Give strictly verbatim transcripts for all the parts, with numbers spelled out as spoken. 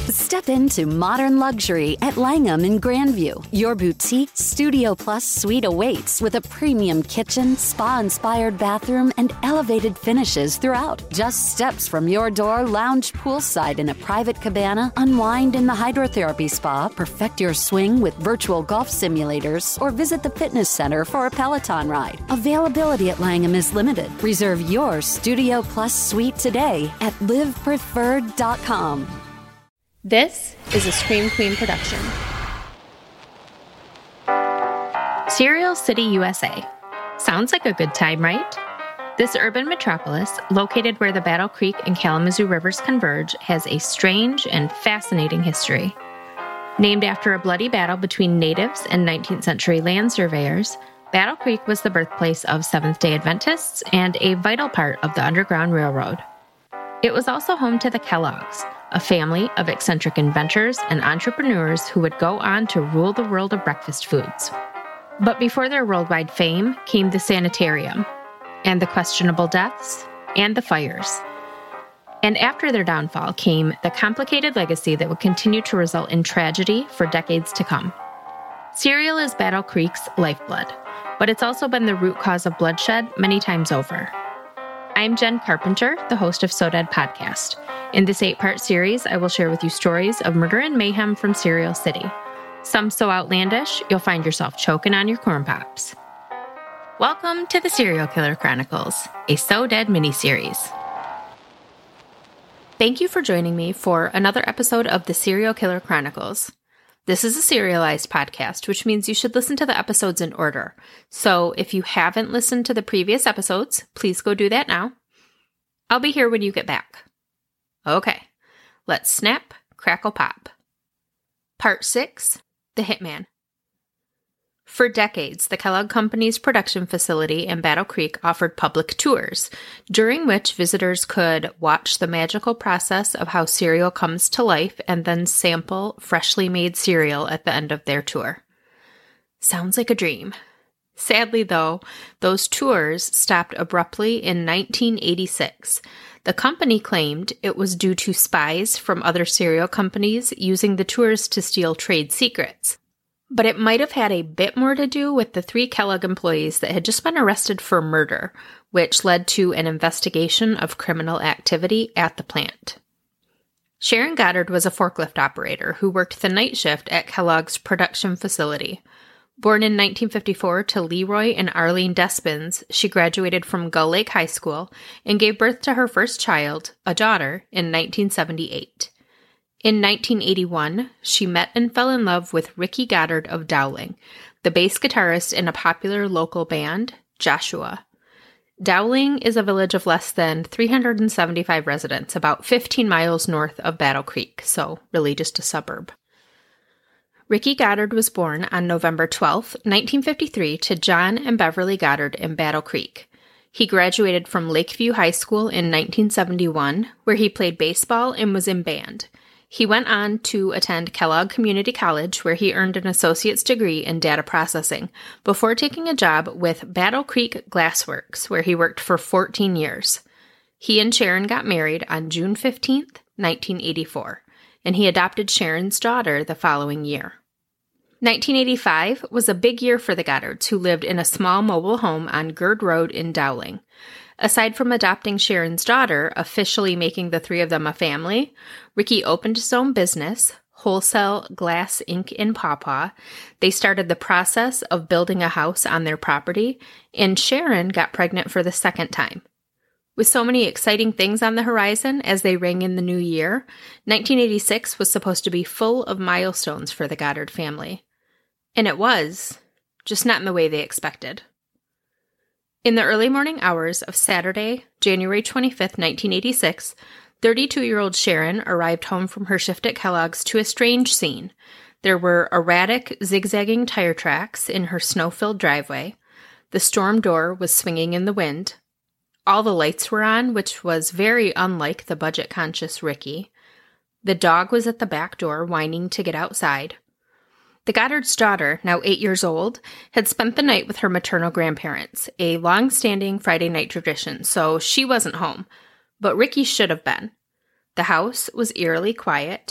Step into modern luxury at Langham in Grandview. Your boutique Studio Plus suite awaits with a premium kitchen, spa-inspired bathroom, and elevated finishes throughout. Just steps from your door, lounge poolside in a private cabana, unwind in the hydrotherapy spa, perfect your swing with virtual golf simulators, or visit the fitness center for a Peloton ride. Availability at Langham is limited. Reserve your Studio Plus suite today at live preferred dot com. This is a Scream Queen production. Cereal City, U S A. Sounds like a good time, right? This urban metropolis, located where the Battle Creek and Kalamazoo rivers converge, has a strange and fascinating history. Named after a bloody battle between natives and nineteenth century land surveyors, Battle Creek was the birthplace of Seventh-day Adventists and a vital part of the Underground Railroad. It was also home to the Kellogg's, a family of eccentric inventors and entrepreneurs who would go on to rule the world of breakfast foods. But before their worldwide fame came the sanitarium, and the questionable deaths, and the fires. And after their downfall came the complicated legacy that would continue to result in tragedy for decades to come. Cereal is Battle Creek's lifeblood, but it's also been the root cause of bloodshed many times over. I'm Jen Carpenter, the host of So Dead Podcast. In this eight-part series, I will share with you stories of murder and mayhem from Cereal City. Some so outlandish, you'll find yourself choking on your corn pops. Welcome to the Serial Killer Chronicles, a So Dead miniseries. Thank you for joining me for another episode of the Serial Killer Chronicles. This is a serialized podcast, which means you should listen to the episodes in order. So if you haven't listened to the previous episodes, please go do that now. I'll be here when you get back. Okay, let's snap, crackle, pop. Part six, The Hitman. For decades, the Kellogg Company's production facility in Battle Creek offered public tours, during which visitors could watch the magical process of how cereal comes to life and then sample freshly made cereal at the end of their tour. Sounds like a dream. Sadly, though, those tours stopped abruptly in nineteen eighty-six. The company claimed it was due to spies from other cereal companies using the tours to steal trade secrets. But it might have had a bit more to do with the three Kellogg employees that had just been arrested for murder, which led to an investigation of criminal activity at the plant. Sharon Goddard was a forklift operator who worked the night shift at Kellogg's production facility. Born in nineteen fifty-four to Leroy and Arlene Despins, she graduated from Gull Lake High School and gave birth to her first child, a daughter, in nineteen seventy-eight. In nineteen eighty-one, she met and fell in love with Ricky Goddard of Dowling, the bass guitarist in a popular local band, Joshua. Dowling is a village of less than three hundred seventy-five residents, about fifteen miles north of Battle Creek, so really just a suburb. Ricky Goddard was born on November twelfth, nineteen fifty-three, to John and Beverly Goddard in Battle Creek. He graduated from Lakeview High School in nineteen seventy-one, where he played baseball and was in band. He went on to attend Kellogg Community College, where he earned an associate's degree in data processing, before taking a job with Battle Creek Glassworks, where he worked for fourteen years. He and Sharon got married on June fifteenth, nineteen eighty-four, and he adopted Sharon's daughter the following year. nineteen eighty-five was a big year for the Goddards, who lived in a small mobile home on Gerd Road in Dowling. Aside from adopting Sharon's daughter, officially making the three of them a family, Ricky opened his own business, Wholesale Glass Incorporated in Pawpaw. They started the process of building a house on their property, and Sharon got pregnant for the second time. With so many exciting things on the horizon as they rang in the new year, nineteen eighty-six was supposed to be full of milestones for the Goddard family. And it was, just not in the way they expected. In the early morning hours of Saturday, January twenty-fifth, nineteen eighty-six, thirty-two-year-old Sharon arrived home from her shift at Kellogg's to a strange scene. There were erratic, zigzagging tire tracks in her snow-filled driveway. The storm door was swinging in the wind. All the lights were on, which was very unlike the budget-conscious Ricky. The dog was at the back door, whining to get outside. The Goddard's daughter, now eight years old, had spent the night with her maternal grandparents, a long-standing Friday night tradition, so she wasn't home. But Ricky should have been. The house was eerily quiet.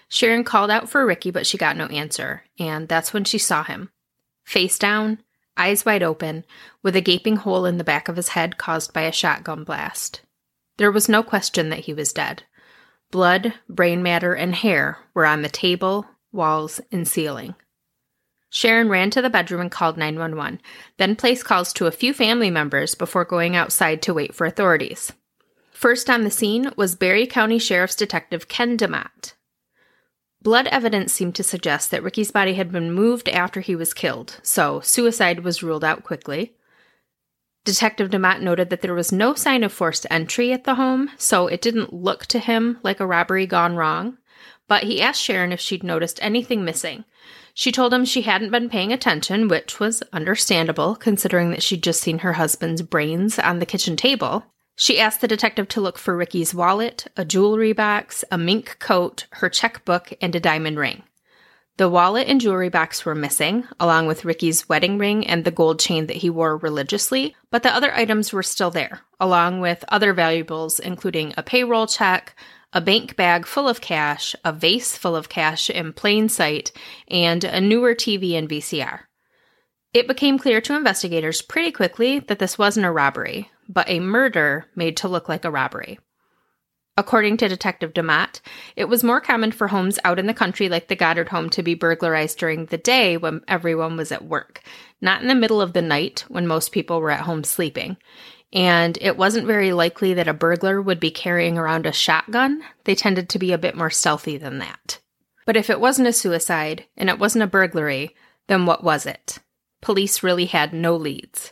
Sharon called out for Ricky, but she got no answer, and that's when she saw him. Face down, eyes wide open, with a gaping hole in the back of his head caused by a shotgun blast. There was no question that he was dead. Blood, brain matter, and hair were on the table, walls, and ceiling. Sharon ran to the bedroom and called nine one one, then placed calls to a few family members before going outside to wait for authorities. First on the scene was Barry County Sheriff's Detective Ken DeMott. Blood evidence seemed to suggest that Ricky's body had been moved after he was killed, so suicide was ruled out quickly. Detective DeMott noted that there was no sign of forced entry at the home, so it didn't look to him like a robbery gone wrong, but he asked Sharon if she'd noticed anything missing. She told him she hadn't been paying attention, which was understandable, considering that she'd just seen her husband's brains on the kitchen table. She asked the detective to look for Ricky's wallet, a jewelry box, a mink coat, her checkbook, and a diamond ring. The wallet and jewelry box were missing, along with Ricky's wedding ring and the gold chain that he wore religiously, but the other items were still there, along with other valuables, including a payroll check, a bank bag full of cash, a vase full of cash in plain sight, and a newer T V and V C R. It became clear to investigators pretty quickly that this wasn't a robbery, but a murder made to look like a robbery. According to Detective DeMott, it was more common for homes out in the country like the Goddard home to be burglarized during the day when everyone was at work, not in the middle of the night when most people were at home sleeping. And it wasn't very likely that a burglar would be carrying around a shotgun. They tended to be a bit more stealthy than that. But if it wasn't a suicide and it wasn't a burglary, then what was it? Police really had no leads.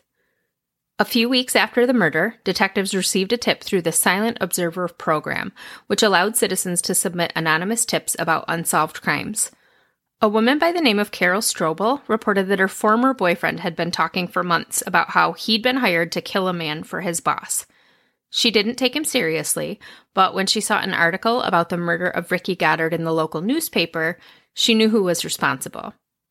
A few weeks after the murder, detectives received a tip through the Silent Observer program, which allowed citizens to submit anonymous tips about unsolved crimes. A woman by the name of Carol Strobel reported that her former boyfriend had been talking for months about how he'd been hired to kill a man for his boss. She didn't take him seriously, but when she saw an article about the murder of Ricky Goddard in the local newspaper, she knew who was responsible.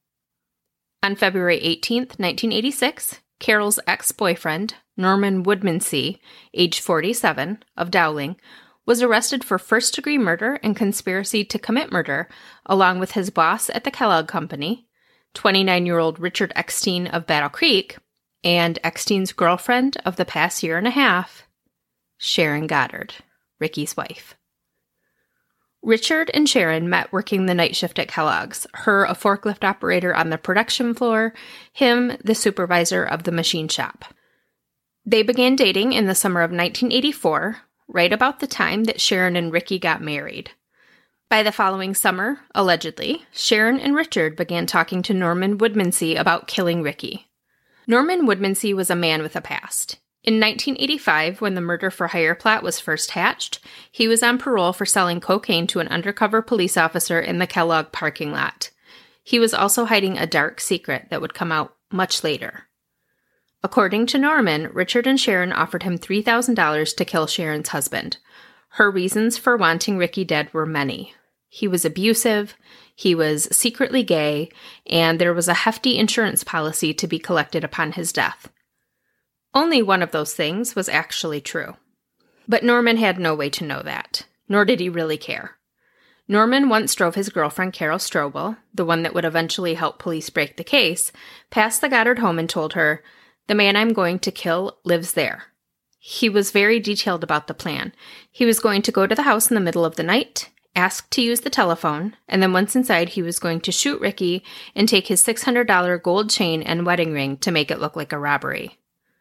On February eighteenth, nineteen eighty-six, Carol's ex-boyfriend, Norman Woodmansee, age forty-seven, of Dowling, was arrested for first-degree murder and conspiracy to commit murder, along with his boss at the Kellogg Company, twenty-nine-year-old Richard Eckstein of Battle Creek, and Eckstein's girlfriend of the past year and a half, Sharon Goddard, Ricky's wife. Richard and Sharon met working the night shift at Kellogg's, her a forklift operator on the production floor, him the supervisor of the machine shop. They began dating in the summer of nineteen eighty-four, right about the time that Sharon and Ricky got married. By the following summer, allegedly, Sharon and Richard began talking to Norman Woodmansee about killing Ricky. Norman Woodmansee was a man with a past. In nineteen eighty-five, when the murder-for-hire plot was first hatched, he was on parole for selling cocaine to an undercover police officer in the Kellogg parking lot. He was also hiding a dark secret that would come out much later. According to Norman, Richard and Sharon offered him three thousand dollars to kill Sharon's husband. Her reasons for wanting Ricky dead were many. He was abusive, he was secretly gay, and there was a hefty insurance policy to be collected upon his death. Only one of those things was actually true. But Norman had no way to know that, nor did he really care. Norman once drove his girlfriend Carol Strobel, the one that would eventually help police break the case, past the Goddard home and told her, "The man I'm going to kill lives there." He was very detailed about the plan. He was going to go to the house in the middle of the night, ask to use the telephone, and then once inside he was going to shoot Ricky and take his six hundred dollars gold chain and wedding ring to make it look like a robbery.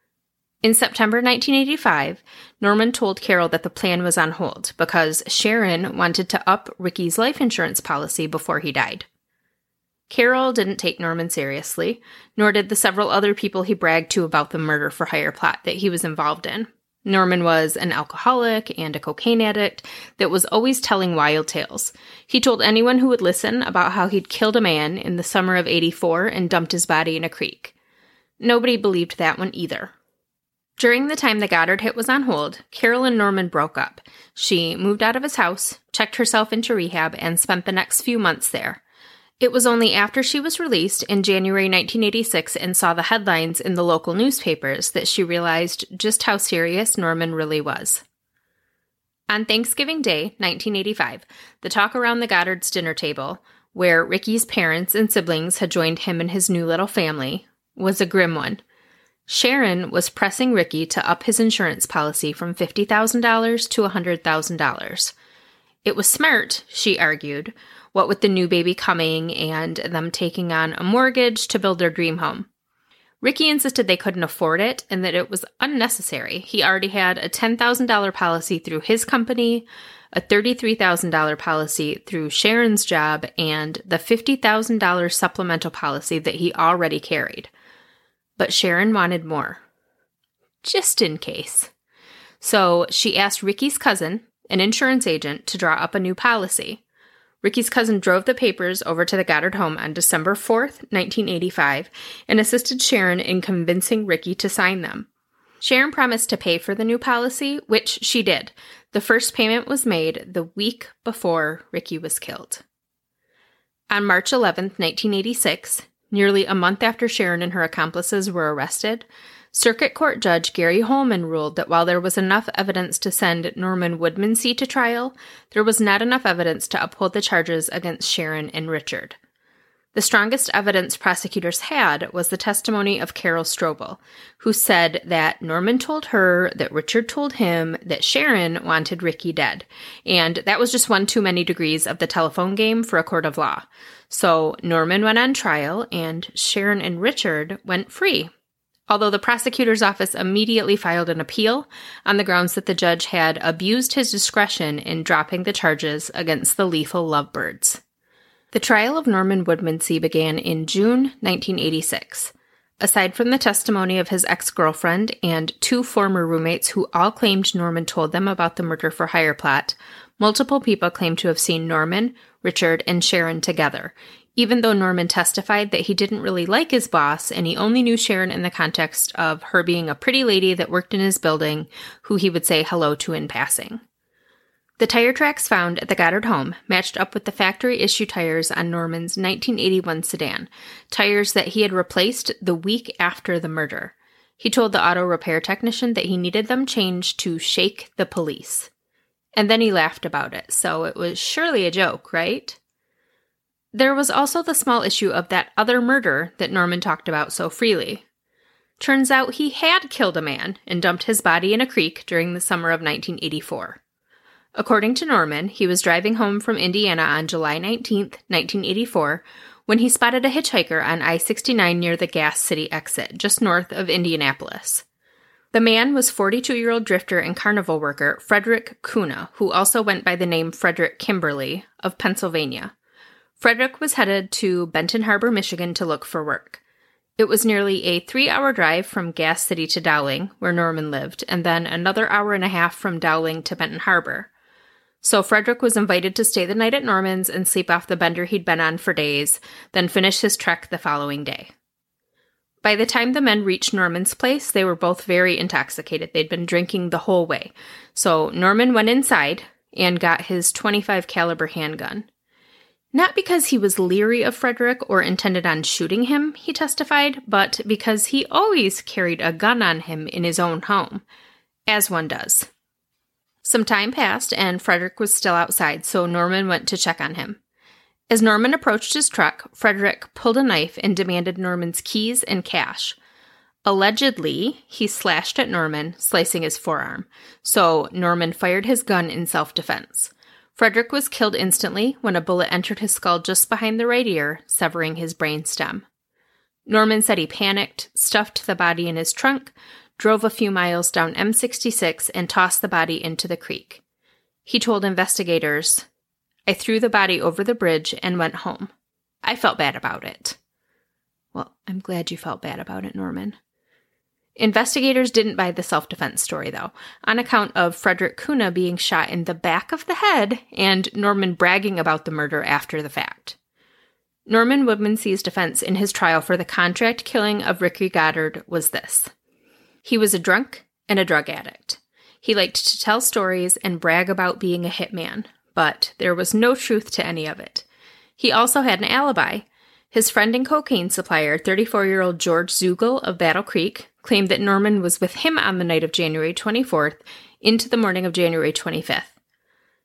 In September nineteen eighty-five, Norman told Carol that the plan was on hold because Sharon wanted to up Ricky's life insurance policy before he died. Carol didn't take Norman seriously, nor did the several other people he bragged to about the murder-for-hire plot that he was involved in. Norman was an alcoholic and a cocaine addict that was always telling wild tales. He told anyone who would listen about how he'd killed a man in the summer of eighty-four and dumped his body in a creek. Nobody believed that one either. During the time the Goddard hit was on hold, Carol and Norman broke up. She moved out of his house, checked herself into rehab, and spent the next few months there. It was only after she was released in January nineteen eighty-six and saw the headlines in the local newspapers that she realized just how serious Norman really was. On Thanksgiving Day, nineteen eighty-five, the talk around the Goddard's dinner table, where Ricky's parents and siblings had joined him and his new little family, was a grim one. Sharon was pressing Ricky to up his insurance policy from fifty thousand dollars to one hundred thousand dollars. It was smart, she argued, what with the new baby coming and them taking on a mortgage to build their dream home. Ricky insisted they couldn't afford it and that it was unnecessary. He already had a ten thousand dollars policy through his company, a thirty-three thousand dollars policy through Sharon's job, and the fifty thousand dollars supplemental policy that he already carried. But Sharon wanted more. Just in case. So she asked Ricky's cousin, an insurance agent, to draw up a new policy. Ricky's cousin drove the papers over to the Goddard home on December fourth, nineteen eighty-five, and assisted Sharon in convincing Ricky to sign them. Sharon promised to pay for the new policy, which she did. The first payment was made the week before Ricky was killed. On March eleventh, nineteen eighty-six, nearly a month after Sharon and her accomplices were arrested, Circuit Court Judge Gary Holman ruled that while there was enough evidence to send Norman Woodmansee to trial, there was not enough evidence to uphold the charges against Sharon and Richard. The strongest evidence prosecutors had was the testimony of Carol Strobel, who said that Norman told her that Richard told him that Sharon wanted Ricky dead, and that was just one too many degrees of the telephone game for a court of law. So Norman went on trial, and Sharon and Richard went free. Although the prosecutor's office immediately filed an appeal on the grounds that the judge had abused his discretion in dropping the charges against the lethal lovebirds. The trial of Norman Woodmansee began in June nineteen eighty-six. Aside from the testimony of his ex-girlfriend and two former roommates who all claimed Norman told them about the murder-for-hire plot, multiple people claimed to have seen Norman, Richard, and Sharon together, even though Norman testified that he didn't really like his boss and he only knew Sharon in the context of her being a pretty lady that worked in his building who he would say hello to in passing. The tire tracks found at the Goddard home matched up with the factory-issue tires on Norman's nineteen eighty-one sedan, tires that he had replaced the week after the murder. He told the auto repair technician that he needed them changed to shake the police. And then he laughed about it, so it was surely a joke, right? There was also the small issue of that other murder that Norman talked about so freely. Turns out he had killed a man and dumped his body in a creek during the summer of nineteen eighty-four. According to Norman, he was driving home from Indiana on July nineteenth, nineteen eighty-four, when he spotted a hitchhiker on I sixty-nine near the Gas City exit, just north of Indianapolis. The man was forty-two-year-old drifter and carnival worker Frederick Kuna, who also went by the name Frederick Kimberly, of Pennsylvania. Frederick was headed to Benton Harbor, Michigan to look for work. It was nearly a three-hour drive from Gas City to Dowling, where Norman lived, and then another hour and a half from Dowling to Benton Harbor. So Frederick was invited to stay the night at Norman's and sleep off the bender he'd been on for days, then finish his trek the following day. By the time the men reached Norman's place, they were both very intoxicated. They'd been drinking the whole way. So Norman went inside and got his twenty-five caliber handgun. Not because he was leery of Frederick or intended on shooting him, he testified, but because he always carried a gun on him in his own home, as one does. Some time passed, and Frederick was still outside, so Norman went to check on him. As Norman approached his truck, Frederick pulled a knife and demanded Norman's keys and cash. Allegedly, he slashed at Norman, slicing his forearm, so Norman fired his gun in self-defense. Frederick was killed instantly when a bullet entered his skull just behind the right ear, severing his brainstem. Norman said he panicked, stuffed the body in his trunk, drove a few miles down M sixty-six, and tossed the body into the creek. He told investigators, "I threw the body over the bridge and went home. I felt bad about it." Well, I'm glad you felt bad about it, Norman. Investigators didn't buy the self-defense story, though, on account of Frederick Kuna being shot in the back of the head and Norman bragging about the murder after the fact. Norman Woodmansee's defense in his trial for the contract killing of Ricky Goddard was this. He was a drunk and a drug addict. He liked to tell stories and brag about being a hitman, but there was no truth to any of it. He also had an alibi. His friend and cocaine supplier, thirty-four-year-old George Zugel of Battle Creek, claimed that Norman was with him on the night of January twenty-fourth into the morning of January twenty-fifth.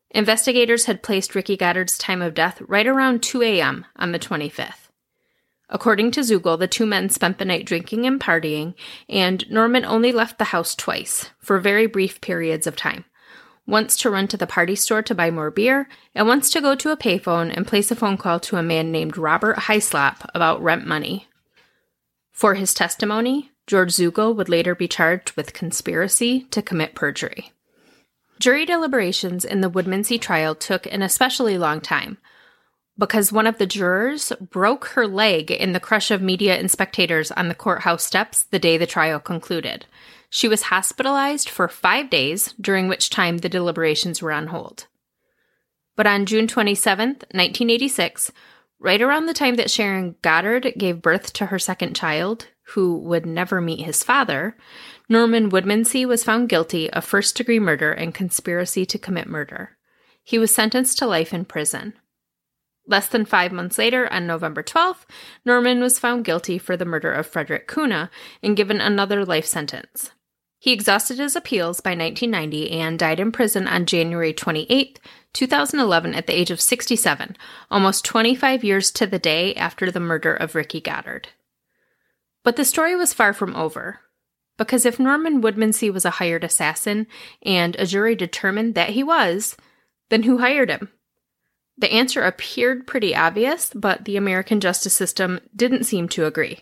Investigators had placed Ricky Goddard's time of death right around two a.m. on the twenty-fifth. According to Zugel, the two men spent the night drinking and partying, and Norman only left the house twice, for very brief periods of time. Once to run to the party store to buy more beer, and once to go to a payphone and place a phone call to a man named Robert Hyslop about rent money. For his testimony, George Zugel would later be charged with conspiracy to commit perjury. Jury deliberations in the Woodmansee trial took an especially long time, because one of the jurors broke her leg in the crush of media and spectators on the courthouse steps the day the trial concluded. She was hospitalized for five days, during which time the deliberations were on hold. But on June twenty-seventh, nineteen eighty-six, right around the time that Sharon Goddard gave birth to her second child, who would never meet his father, Norman Woodmansee was found guilty of first-degree murder and conspiracy to commit murder. He was sentenced to life in prison. Less than five months later, on November twelfth, Norman was found guilty for the murder of Frederick Kuna and given another life sentence. He exhausted his appeals by nineteen ninety and died in prison on January twenty-eighth, two thousand eleven at the age of sixty-seven, almost twenty-five years to the day after the murder of Ricky Goddard. But the story was far from over. Because if Norman Woodmansee was a hired assassin, and a jury determined that he was, then who hired him? The answer appeared pretty obvious, but the American justice system didn't seem to agree.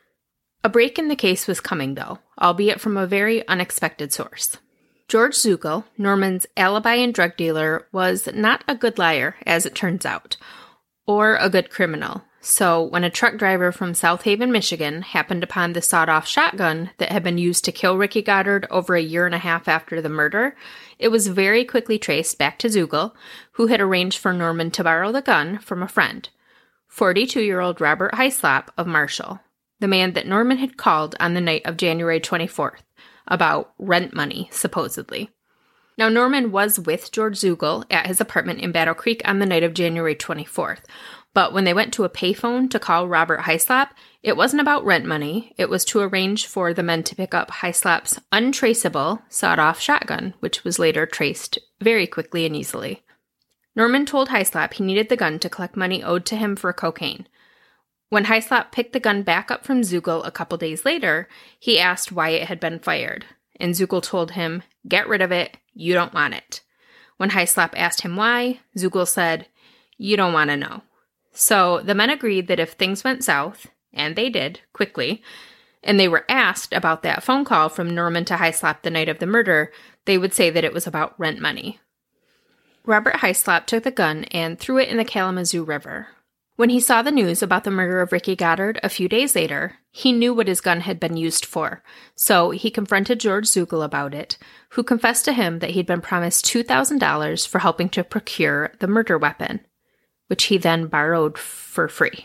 A break in the case was coming, though, albeit from a very unexpected source. George Zugel, Norman's alibi and drug dealer, was not a good liar, as it turns out, or a good criminal. So when a truck driver from South Haven, Michigan, happened upon the sawed-off shotgun that had been used to kill Ricky Goddard over a year and a half after the murder, it was very quickly traced back to Zugel, who had arranged for Norman to borrow the gun from a friend, forty-two-year-old Robert Hyslop of Marshall, the man that Norman had called on the night of January twenty-fourth, about rent money, supposedly. Now, Norman was with George Zugel at his apartment in Battle Creek on the night of January twenty-fourth, but when they went to a payphone to call Robert Hyslop, it wasn't about rent money. It was to arrange for the men to pick up Hyslop's untraceable sawed-off shotgun, which was later traced very quickly and easily. Norman told Hyslop he needed the gun to collect money owed to him for cocaine. When Hyslop picked the gun back up from Zugel a couple days later, he asked why it had been fired, and Zugel told him, "Get rid of it, you don't want it." When Hyslop asked him why, Zugel said, "You don't want to know." So the men agreed that if things went south, and they did, quickly, and they were asked about that phone call from Norman to Hyslop the night of the murder, they would say that it was about rent money. Robert Hyslop took the gun and threw it in the Kalamazoo River. When he saw the news about the murder of Ricky Goddard a few days later, he knew what his gun had been used for, so he confronted George Zugel about it, who confessed to him that he'd been promised two thousand dollars for helping to procure the murder weapon, which he then borrowed for free.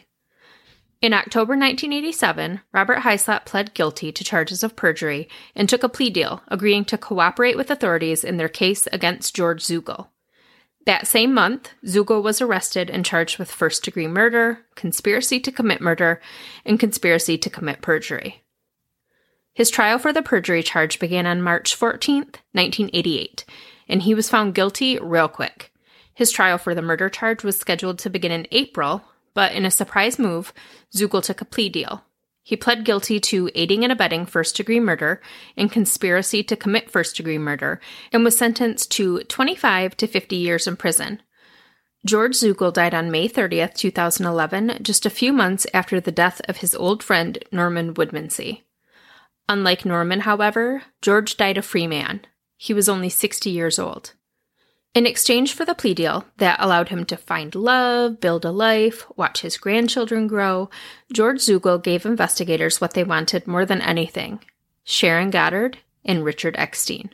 In October nineteen eighty-seven, Robert Hyslop pled guilty to charges of perjury and took a plea deal, agreeing to cooperate with authorities in their case against George Zugel. That same month, Zugel was arrested and charged with first-degree murder, conspiracy to commit murder, and conspiracy to commit perjury. His trial for the perjury charge began on March fourteenth, nineteen eighty-eight, and he was found guilty real quick. His trial for the murder charge was scheduled to begin in April, but in a surprise move, Zugel took a plea deal. He pled guilty to aiding and abetting first-degree murder and conspiracy to commit first-degree murder and was sentenced to twenty-five to fifty years in prison. George Zugel died on May thirtieth, two thousand eleven, just a few months after the death of his old friend Norman Woodmansee. Unlike Norman, however, George died a free man. He was only sixty years old. In exchange for the plea deal that allowed him to find love, build a life, watch his grandchildren grow, George Zugel gave investigators what they wanted more than anything: Sharon Goddard and Richard Eckstein.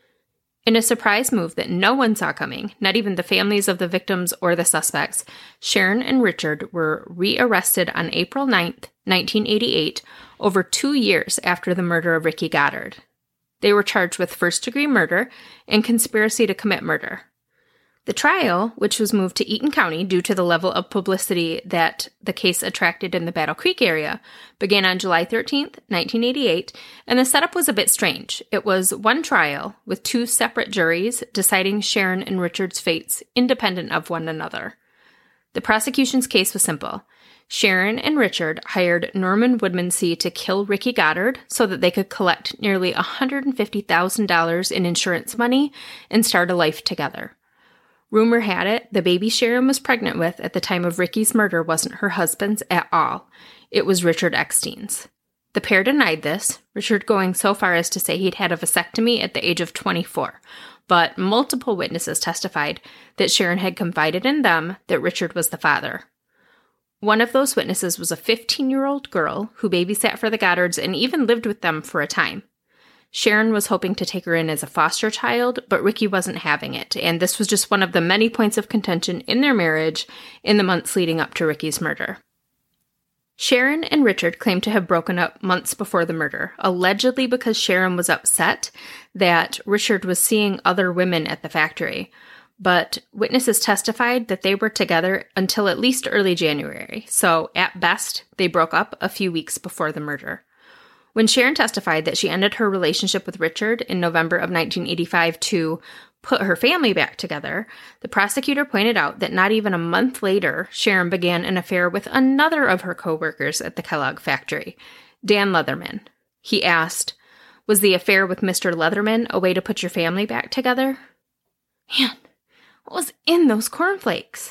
In a surprise move that no one saw coming, not even the families of the victims or the suspects, Sharon and Richard were rearrested on April ninth, nineteen eighty-eight, over two years after the murder of Ricky Goddard. They were charged with first-degree murder and conspiracy to commit murder. The trial, which was moved to Eaton County due to the level of publicity that the case attracted in the Battle Creek area, began on July thirteenth, nineteen eighty-eight, and the setup was a bit strange. It was one trial with two separate juries deciding Sharon and Richard's fates independent of one another. The prosecution's case was simple. Sharon and Richard hired Norman Woodmansee to kill Ricky Goddard so that they could collect nearly one hundred fifty thousand dollars in insurance money and start a life together. Rumor had it the baby Sharon was pregnant with at the time of Ricky's murder wasn't her husband's at all. It was Richard Eckstein's. The pair denied this, Richard going so far as to say he'd had a vasectomy at the age of twenty-four, but multiple witnesses testified that Sharon had confided in them that Richard was the father. One of those witnesses was a fifteen-year-old girl who babysat for the Goddards and even lived with them for a time. Sharon was hoping to take her in as a foster child, but Ricky wasn't having it, and this was just one of the many points of contention in their marriage in the months leading up to Ricky's murder. Sharon and Richard claimed to have broken up months before the murder, allegedly because Sharon was upset that Richard was seeing other women at the factory, but witnesses testified that they were together until at least early January, so at best, they broke up a few weeks before the murder. When Sharon testified that she ended her relationship with Richard in November of nineteen eighty-five to put her family back together, the prosecutor pointed out that not even a month later, Sharon began an affair with another of her co-workers at the Kellogg factory, Dan Leatherman. He asked, "Was the affair with Mister Leatherman a way to put your family back together?" Man, what was in those cornflakes?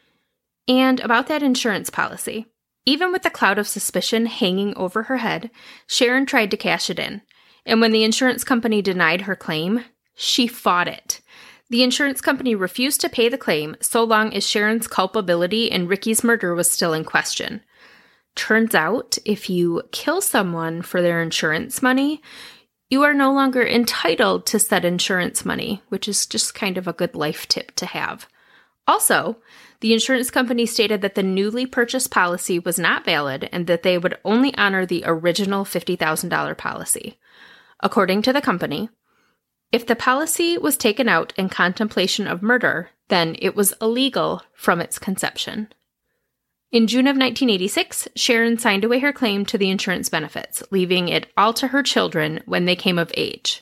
And about that insurance policy. Even with the cloud of suspicion hanging over her head, Sharon tried to cash it in. And when the insurance company denied her claim, she fought it. The insurance company refused to pay the claim so long as Sharon's culpability in Ricky's murder was still in question. Turns out, if you kill someone for their insurance money, you are no longer entitled to said insurance money, which is just kind of a good life tip to have. Also, the insurance company stated that the newly purchased policy was not valid and that they would only honor the original fifty thousand dollars policy. According to the company, if the policy was taken out in contemplation of murder, then it was illegal from its conception. In June of nineteen eighty-six, Sharon signed away her claim to the insurance benefits, leaving it all to her children when they came of age.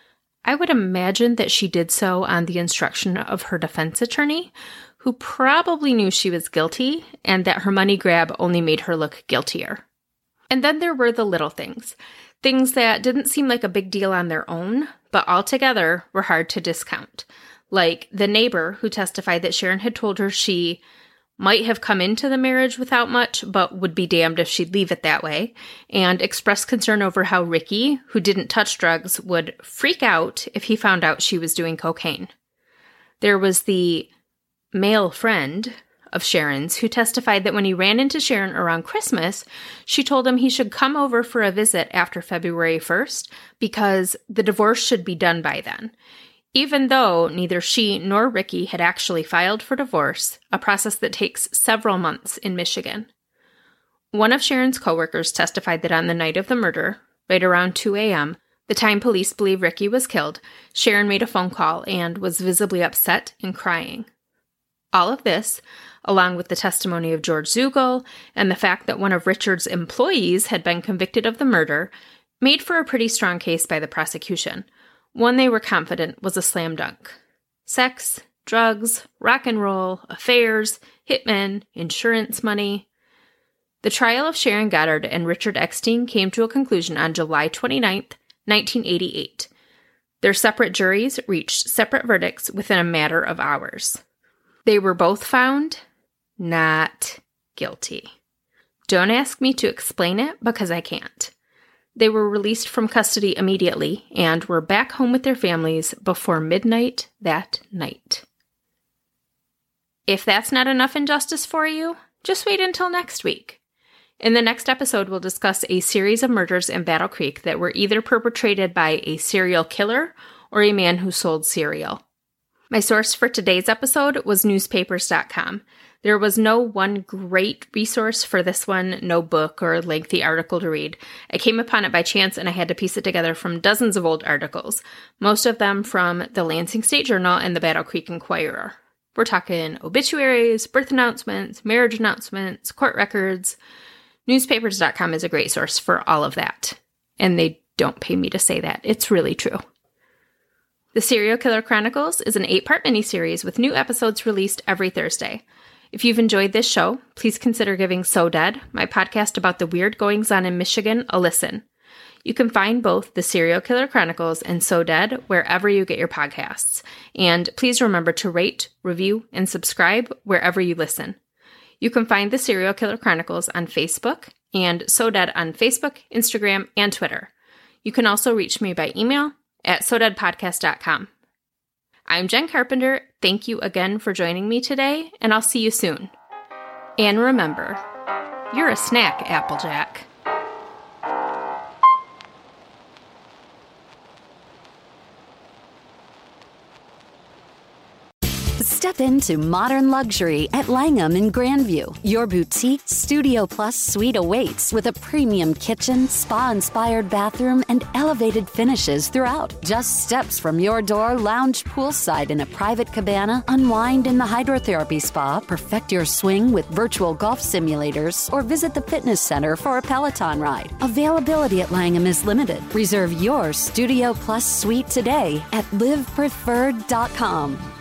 I would imagine that she did so on the instruction of her defense attorney, who probably knew she was guilty and that her money grab only made her look guiltier. And then there were the little things, things that didn't seem like a big deal on their own, but altogether were hard to discount, like the neighbor who testified that Sharon had told her she might have come into the marriage without much, but would be damned if she'd leave it that way, and expressed concern over how Ricky, who didn't touch drugs, would freak out if he found out she was doing cocaine. There was the male friend of Sharon's who testified that when he ran into Sharon around Christmas, she told him he should come over for a visit after February first because the divorce should be done by then. Even though neither she nor Ricky had actually filed for divorce, a process that takes several months in Michigan. One of Sharon's coworkers testified that on the night of the murder, right around two a.m., the time police believe Ricky was killed, Sharon made a phone call and was visibly upset and crying. All of this, along with the testimony of George Zugel and the fact that one of Richard's employees had been convicted of the murder, made for a pretty strong case by the prosecution. One they were confident was a slam dunk. Sex, drugs, rock and roll, affairs, hitmen, insurance money. The trial of Sharon Goddard and Richard Eckstein came to a conclusion on July twenty-ninth, nineteen eighty-eight. Their separate juries reached separate verdicts within a matter of hours. They were both found not guilty. Don't ask me to explain it because I can't. They were released from custody immediately and were back home with their families before midnight that night. If that's not enough injustice for you, just wait until next week. In the next episode, we'll discuss a series of murders in Battle Creek that were either perpetrated by a serial killer or a man who sold cereal. My source for today's episode was newspapers dot com. There was no one great resource for this one, no book or lengthy article to read. I came upon it by chance and I had to piece it together from dozens of old articles, most of them from the Lansing State Journal and the Battle Creek Inquirer. We're talking obituaries, birth announcements, marriage announcements, court records. Newspapers dot com is a great source for all of that. And they don't pay me to say that. It's really true. The Serial Killer Chronicles is an eight-part miniseries with new episodes released every Thursday. If you've enjoyed this show, please consider giving So Dead, my podcast about the weird goings-on in Michigan, a listen. You can find both The Serial Killer Chronicles and So Dead wherever you get your podcasts. And please remember to rate, review, and subscribe wherever you listen. You can find The Serial Killer Chronicles on Facebook and So Dead on Facebook, Instagram, and Twitter. You can also reach me by email at so dead podcast dot com. I'm Jen Carpenter. Thank you again for joining me today, and I'll see you soon. And remember, you're a snack, Applejack. Step into modern luxury at Langham in Grandview. Your boutique Studio Plus suite awaits with a premium kitchen, spa-inspired bathroom, and elevated finishes throughout. Just steps from your door, lounge poolside in a private cabana, unwind in the hydrotherapy spa, perfect your swing with virtual golf simulators, or visit the fitness center for a Peloton ride. Availability at Langham is limited. Reserve your Studio Plus suite today at live preferred dot com.